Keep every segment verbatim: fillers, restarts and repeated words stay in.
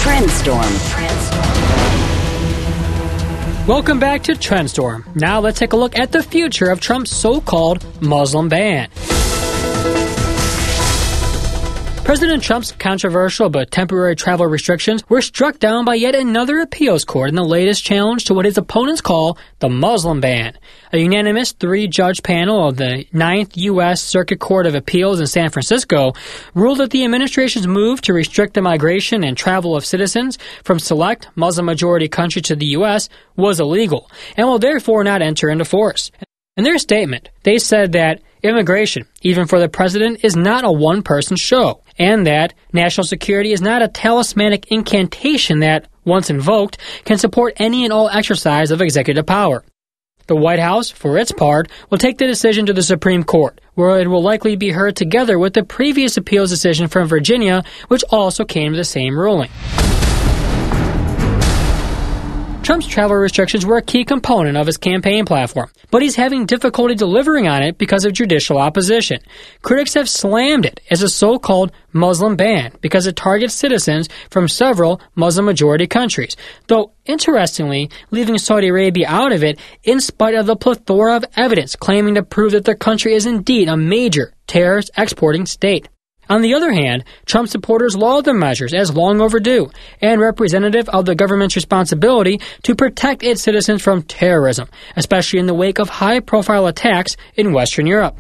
Trendstorm. Welcome back to Trendstorm. Now let's take a look at the future of Trump's so-called Muslim ban. President Trump's controversial but temporary travel restrictions were struck down by yet another appeals court in the latest challenge to what his opponents call the Muslim ban. A unanimous three-judge panel of the Ninth U S Circuit Court of Appeals in San Francisco ruled that the administration's move to restrict the migration and travel of citizens from select Muslim-majority countries to the U S was illegal and will therefore not enter into force. In their statement, they said that immigration, even for the president, is not a one-person show, and that national security is not a talismanic incantation that, once invoked, can support any and all exercise of executive power. The White House, for its part, will take the decision to the Supreme Court, where it will likely be heard together with the previous appeals decision from Virginia, which also came to the same ruling. Trump's travel restrictions were a key component of his campaign platform, but he's having difficulty delivering on it because of judicial opposition. Critics have slammed it as a so-called Muslim ban because it targets citizens from several Muslim-majority countries, though, interestingly, leaving Saudi Arabia out of it in spite of the plethora of evidence claiming to prove that the country is indeed a major terrorist exporting state. On the other hand, Trump supporters laud the measures as long overdue and representative of the government's responsibility to protect its citizens from terrorism, especially in the wake of high-profile attacks in Western Europe.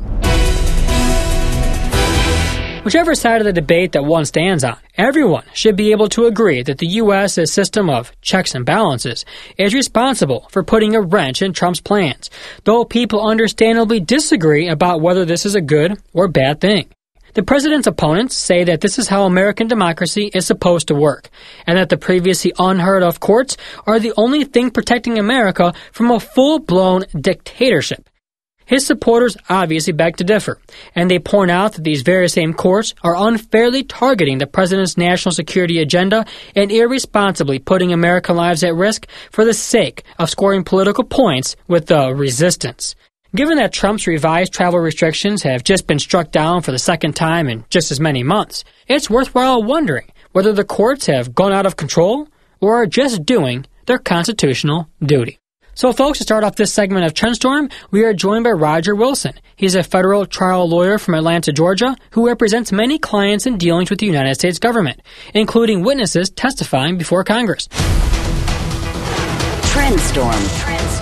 Whichever side of the debate that one stands on, everyone should be able to agree that the U S's system of checks and balances is responsible for putting a wrench in Trump's plans, though people understandably disagree about whether this is a good or bad thing. The president's opponents say that this is how American democracy is supposed to work, and that the previously unheard-of courts are the only thing protecting America from a full-blown dictatorship. His supporters obviously beg to differ, and they point out that these very same courts are unfairly targeting the president's national security agenda and irresponsibly putting American lives at risk for the sake of scoring political points with the resistance. Given that Trump's revised travel restrictions have just been struck down for the second time in just as many months, it's worthwhile wondering whether the courts have gone out of control or are just doing their constitutional duty. So, folks, to start off this segment of Trendstorm, we are joined by Roger Wilson. He's a federal trial lawyer from Atlanta, Georgia, who represents many clients in dealings with the United States government, including witnesses testifying before Congress. Trendstorm.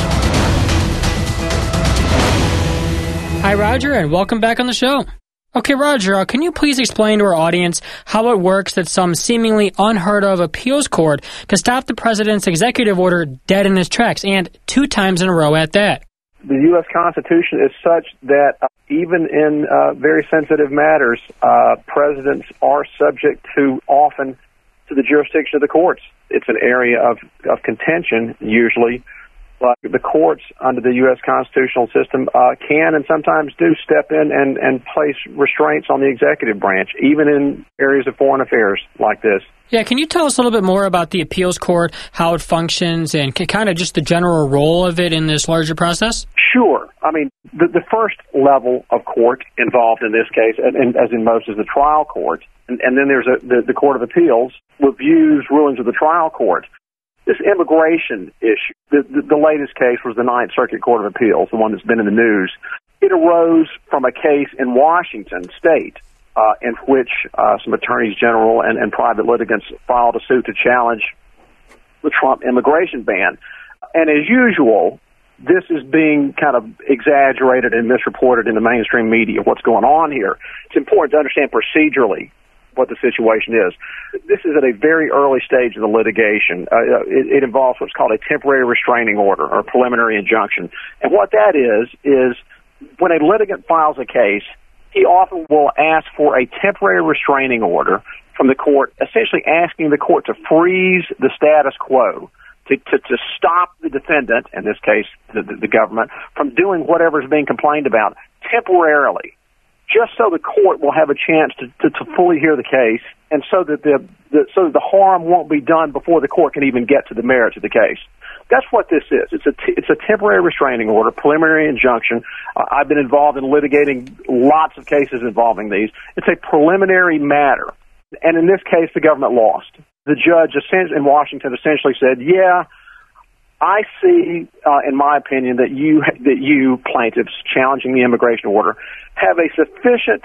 Hi, Roger, and welcome back on the show. Okay, Roger, uh, can you please explain to our audience how it works that some seemingly unheard-of appeals court can stop the president's executive order dead in its tracks, and two times in a row at that? The U S Constitution is such that uh, even in uh, very sensitive matters, uh, presidents are subject to often to the jurisdiction of the courts. It's an area of, of contention, usually. But the courts under the U S constitutional system uh, can and sometimes do step in and, and place restraints on the executive branch, even in areas of foreign affairs like this. Yeah, can you tell us a little bit more about the appeals court, how it functions, and kind of just the general role of it in this larger process? Sure. I mean, the, the first level of court involved in this case, and, and as in most, is the trial court. And, and then there's a, the, the Court of Appeals reviews rulings of the trial court. This immigration issue, the, the, the latest case was the Ninth Circuit Court of Appeals, the one that's been in the news. It arose from a case in Washington State uh, in which uh, some attorneys general and, and private litigants filed a suit to challenge the Trump immigration ban. And as usual, this is being kind of exaggerated and misreported in the mainstream media, what's going on here. It's important to understand procedurally what the situation is. This is at a very early stage of the litigation. Uh, it, it involves what's called a temporary restraining order or preliminary injunction. And what that is, is when a litigant files a case, he often will ask for a temporary restraining order from the court, essentially asking the court to freeze the status quo, to, to, to stop the defendant, in this case the, the, the government, from doing whatever is being complained about temporarily, just so the court will have a chance to, to, to fully hear the case, and so that the, the so that the harm won't be done before the court can even get to the merits of the case. That's what this is. It's a t- it's a temporary restraining order, preliminary injunction. Uh, I've been involved in litigating lots of cases involving these. It's a preliminary matter, and in this case, the government lost. the judge in Washington essentially said, yeah, I see, uh, in my opinion, that you that you plaintiffs challenging the immigration order have a sufficient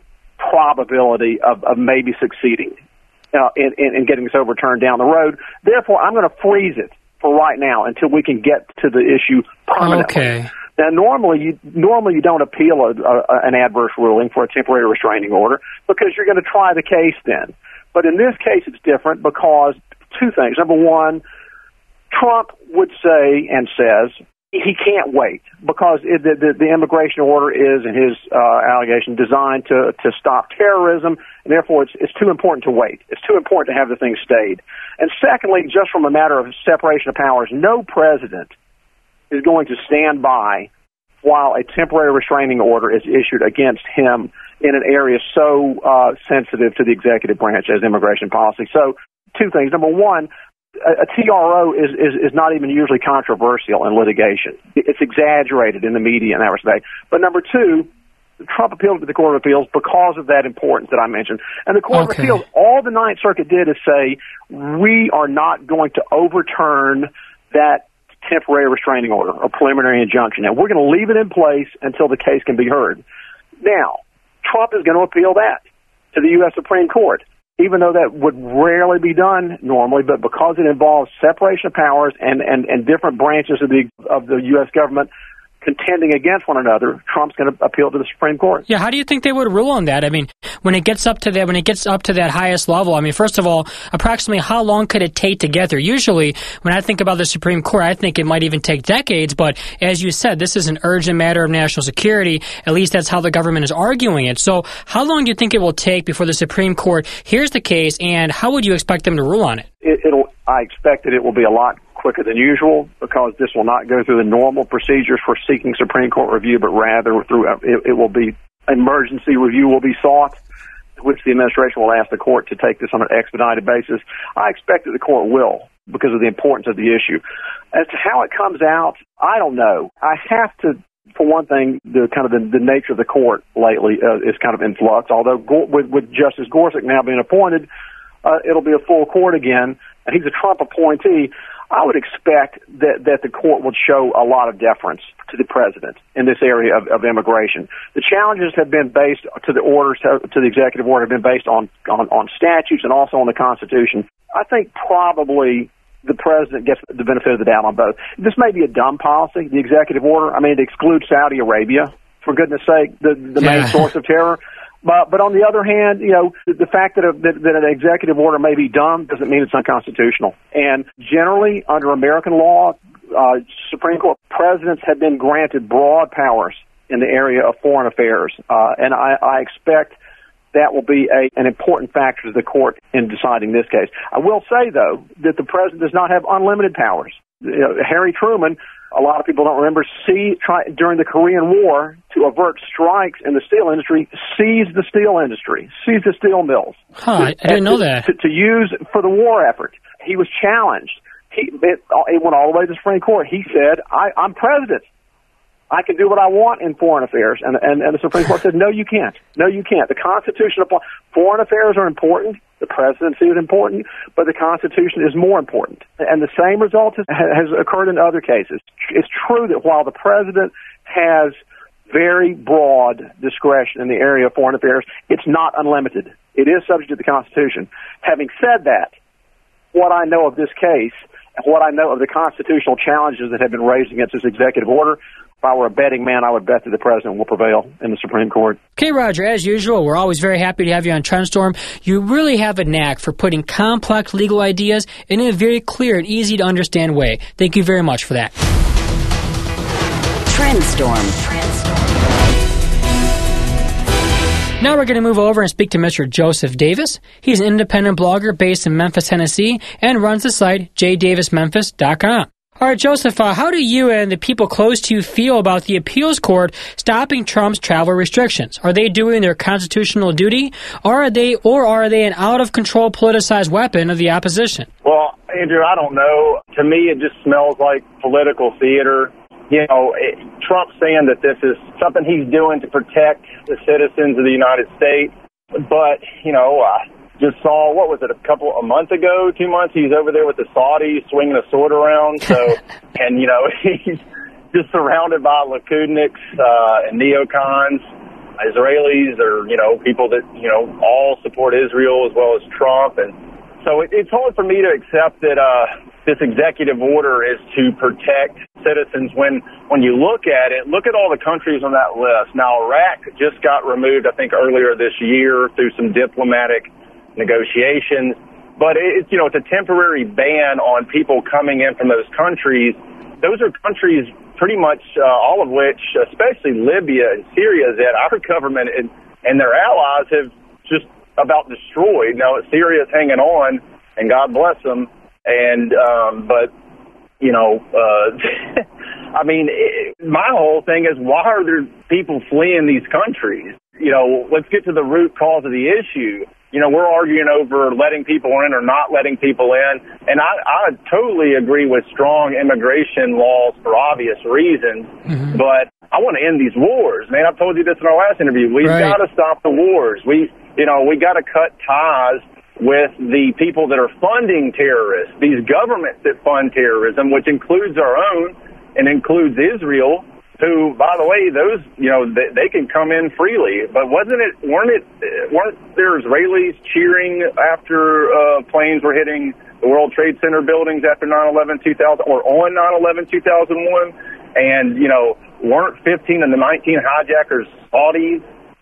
probability of, of maybe succeeding uh, in, in, in getting this overturned down the road. Therefore, I'm going to freeze it for right now until we can get to the issue permanently. Okay. Now, normally you normally you don't appeal a, a, an adverse ruling for a temporary restraining order because you're going to try the case then. But in this case, it's different because two things. Number one, Trump would say and says he can't wait because it, the, the, the immigration order is, in his uh, allegation, designed to, to stop terrorism, and therefore it's, it's too important to wait. It's too important to have the thing stayed. And secondly, just from a matter of separation of powers, no president is going to stand by while a temporary restraining order is issued against him in an area so uh, sensitive to the executive branch as immigration policy. So two things. Number one, a T R O is, is, is not even usually controversial in litigation. It's exaggerated in the media in that respect. But number two, Trump appealed to the Court of Appeals because of that importance that I mentioned. And the Court okay. of Appeals, all the Ninth Circuit did is say, we are not going to overturn that temporary restraining order or preliminary injunction. And we're going to leave it in place until the case can be heard. Now, Trump is going to appeal that to the U S Supreme Court, even though that would rarely be done normally, but because it involves separation of powers and, and, and different branches of the of the U S government contending against one another, Trump's going to appeal to the Supreme Court. Yeah, how do you think they would rule on that? I mean, when it gets up to that, when it gets up to that highest level, I mean, first of all, approximately how long could it take to get there? Usually, when I think about the Supreme Court, I think it might even take decades. But as you said, this is an urgent matter of national security. At least that's how the government is arguing it. So, how long do you think it will take before the Supreme Court hears the case, and how would you expect them to rule on it? it it'll. I expect that it will be a lot quicker than usual because this will not go through the normal procedures for seeking Supreme Court review, but rather through it, it will be emergency review will be sought, which the administration will ask the court to take this on an expedited basis. I expect that the court will because of the importance of the issue. As to how it comes out, I don't know. I have to, for one thing, the kind of the, the nature of the court lately uh, is kind of in flux. Although with, with Justice Gorsuch now being appointed, uh, it'll be a full court again, and he's a Trump appointee. I would expect that, that the court would show a lot of deference to the president in this area of, of immigration. The challenges have been based to the orders, to, to the executive order, have been based on, on, on statutes and also on the Constitution. I think probably the president gets the benefit of the doubt on both. This may be a dumb policy, the executive order. I mean, it excludes Saudi Arabia, for goodness sake, the, the yeah. main source of terror. But, but on the other hand, you know, the, the fact that, a, that that an executive order may be dumb doesn't mean it's unconstitutional. And generally, under American law, uh, Supreme Court presidents have been granted broad powers in the area of foreign affairs. Uh, and I, I expect that will be a, an important factor to the court in deciding this case. I will say, though, that the president does not have unlimited powers. You know, Harry Truman, a lot of people don't remember, see, try, during the Korean War, to avert strikes in the steel industry, seized the steel industry, seized the steel mills. Huh, I didn't know that. To, to use for the war effort. He was challenged. He, it, it went all the way to the Supreme Court. He said, I, I'm president. I can do what I want in foreign affairs. And, and, and the Supreme Court said, no, you can't. No, you can't. The Constitution, foreign affairs are important. The presidency is important, but the Constitution is more important. And the same result has, has occurred in other cases. It's true that while the president has very broad discretion in the area of foreign affairs, it's not unlimited. It is subject to the Constitution. Having said that, what I know of this case, and what I know of the constitutional challenges that have been raised against this executive order, if I were a betting man, I would bet that the president will prevail in the Supreme Court. Okay, Roger, as usual, we're always very happy to have you on Trendstorm. You really have a knack for putting complex legal ideas in a very clear and easy to understand way. Thank you very much for that. Trendstorm. Now we're going to move over and speak to Mister Joseph Davis. He's an independent blogger based in Memphis, Tennessee, and runs the site j davis memphis dot com. All right, Joseph, uh, how do you and the people close to you feel about the appeals court stopping Trump's travel restrictions? Are they doing their constitutional duty, or are they, or are they an out-of-control politicized weapon of the opposition? Well, Andrew, I don't know. To me, it just smells like political theater. You know, it, Trump's saying that this is something he's doing to protect the citizens of the United States. But, you know, uh, just saw, what was it, a couple, a month ago, two months, he's over there with the Saudis swinging a sword around. So, and, you know, he's just surrounded by Likudniks uh, and neocons, Israelis, or, you know, people that, you know, all support Israel as well as Trump. And so it, it's hard for me to accept that uh, this executive order is to protect citizens when, when you look at it, look at all the countries on that list. Now, Iraq just got removed, I think, earlier this year through some diplomatic negotiations, but it's, you know, it's a temporary ban on people coming in from those countries. Those are countries pretty much uh, all of which, especially Libya and Syria, that our government and, and their allies have just about destroyed. Now, Syria's hanging on, and God bless them, and um, but, you know, uh, I mean, it, my whole thing is, why are there people fleeing these countries? You know, let's get to the root cause of the issue. You know, we're arguing over letting people in or not letting people in. And I, I totally agree with strong immigration laws for obvious reasons. Mm-hmm. But I want to end these wars. Man, I've told you this in our last interview. We've right. got to stop the wars. We, you know, we got to cut ties with the people that are funding terrorists, these governments that fund terrorism, which includes our own and includes Israel, who, by the way, those, you know, they, they can come in freely. But wasn't it, weren't it, weren't there Israelis cheering after uh, planes were hitting the World Trade Center buildings after nine eleven two thousand, or on nine eleven two thousand one? And, you know, weren't fifteen of the nineteen hijackers Saudis?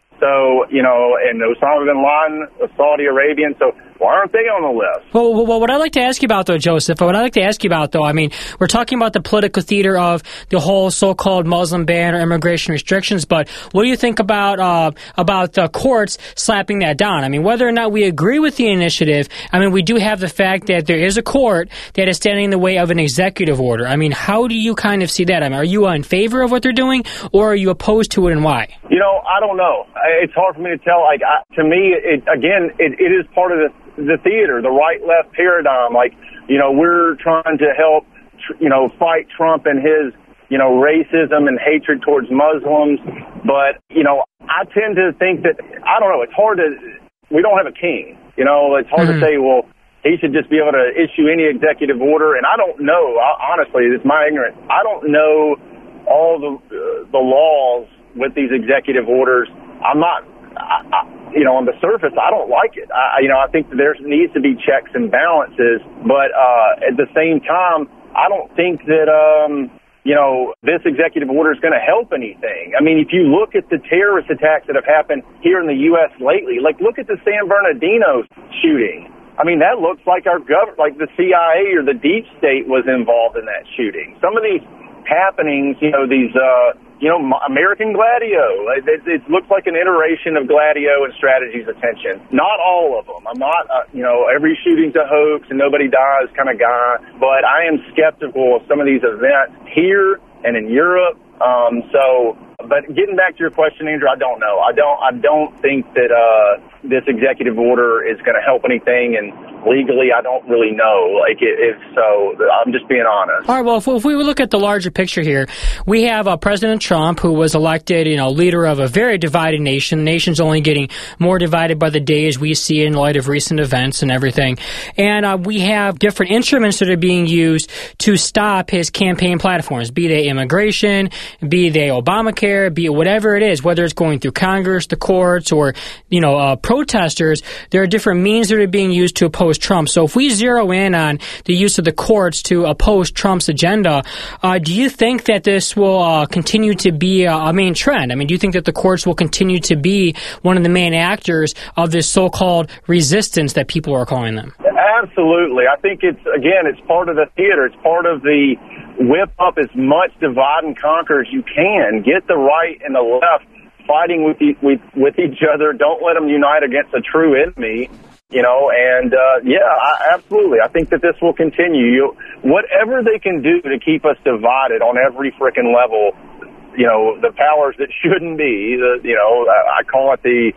So, you know, and Osama bin Laden, a Saudi Arabian. So why aren't they on the list? Well, well, what I'd like to ask you about, though, Joseph, what I'd like to ask you about, though, I mean, we're talking about the political theater of the whole so-called Muslim ban or immigration restrictions, but what do you think about uh, about the courts slapping that down? I mean, whether or not we agree with the initiative, I mean, we do have the fact that there is a court that is standing in the way of an executive order. I mean, how do you kind of see that? I mean, are you in favor of what they're doing, or are you opposed to it, and why? You know, I don't know. It's hard for me to tell. Like, I, to me, it, again, it, it is part of the the theater, the right-left paradigm. Like, you know, we're trying to help, you know, fight Trump and his, you know, racism and hatred towards Muslims. But, you know, I tend to think that, I don't know, it's hard to, we don't have a king. You know, it's hard mm-hmm. to say, well, he should just be able to issue any executive order. And I don't know, I, honestly, it's my ignorance. I don't know all the uh, the laws with these executive orders. I'm not, I, I, you know, on the surface, I don't like it. I, you know, I think there needs to be checks and balances, but uh, at the same time, I don't think that, um, you know, this executive order is going to help anything. I mean, if you look at the terrorist attacks that have happened here in the U S lately, like look at the San Bernardino shooting. I mean, that looks like our government, like the C I A or the deep state was involved in that shooting. Some of these happenings, you know, these, uh, you know, American Gladio, it, it, it looks like an iteration of Gladio and Strategy's Attention. Not all of them. I'm not, uh, you know, every shooting's a hoax and nobody dies kind of guy, but I am skeptical of some of these events here and in Europe. Um, so, but getting back to your question, Andrew, I don't know. I don't, I don't think that, uh, this executive order is going to help anything, and legally, I don't really know. Like, if so, I'm just being honest. All right. Well, if, if we look at the larger picture here, we have uh, President Trump, who was elected, you know, leader of a very divided nation. The nation's only getting more divided by the day as we see in light of recent events and everything. And uh, we have different instruments that are being used to stop his campaign platforms, be they immigration, be they Obamacare, be it whatever it is, whether it's going through Congress, the courts, or, you know, uh, protesters. There are different means that are being used to oppose Trump. So if we zero in on the use of the courts to oppose Trump's agenda, uh, do you think that this will uh, continue to be a, a main trend? I mean, do you think that the courts will continue to be one of the main actors of this so-called resistance that people are calling them? Absolutely. I think it's, again, it's part of the theater. It's part of the whip up as much divide and conquer as you can. Get the right and the left fighting with, the, with, with each other. Don't let them unite against a true enemy. You know, and, uh, yeah, I, absolutely. I think that this will continue. You, whatever they can do to keep us divided on every frickin' level, you know, the powers that shouldn't be, the, you know, I, I call it the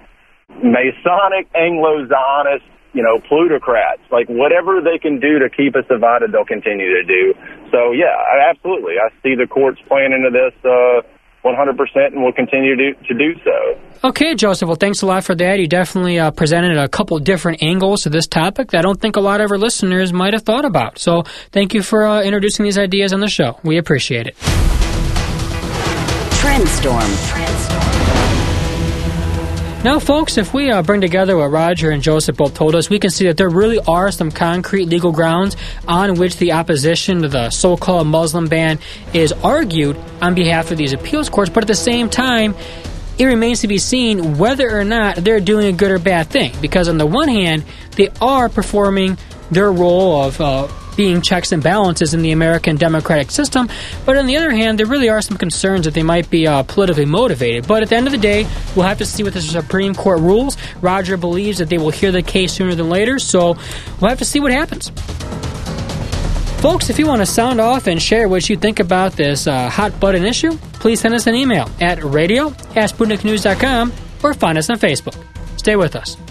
Masonic Anglo-Zionist, you know, plutocrats. Like, whatever they can do to keep us divided, they'll continue to do. So, yeah, I, absolutely. I see the courts playing into this, uh, one hundred percent, and will continue to, to do so. Okay, Joseph. Well, thanks a lot for that. You definitely uh, presented a couple different angles to this topic that I don't think a lot of our listeners might have thought about. So thank you for uh, introducing these ideas on the show. We appreciate it. Trendstorm. Now, folks, if we uh, bring together what Roger and Joseph both told us, we can see that there really are some concrete legal grounds on which the opposition to the so-called Muslim ban is argued on behalf of these appeals courts. But at the same time, it remains to be seen whether or not they're doing a good or bad thing. Because on the one hand, they are performing their role of uh, being checks and balances in the American democratic system. But on the other hand, there really are some concerns that they might be uh, politically motivated. But at the end of the day, we'll have to see what the Supreme Court rules. Roger believes that they will hear the case sooner than later, so we'll have to see what happens. Folks, if you want to sound off and share what you think about this uh, hot-button issue, please send us an email at radio at sputnik news dot com or find us on Facebook. Stay with us.